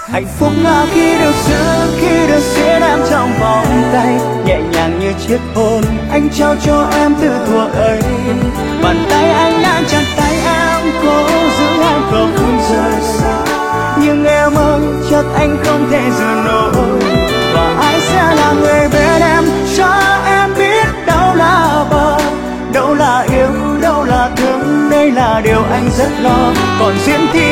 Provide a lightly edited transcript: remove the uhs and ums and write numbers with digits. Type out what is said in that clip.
Hạnh phúc là khi được giữ, khi được siết em trong vòng tay, nhẹ nhàng như chiếc hôn anh trao cho em từ thuở ấy. Bàn tay anh đang chặt tay em, cố giữ em không rời xa. Nhưng em ơi, chắc anh không thể giữ nổi. Và ai sẽ là người bên em, cho em biết đâu là bờ, đâu là yêu, đâu là thương. Đây là điều anh rất lo. Còn duyên thì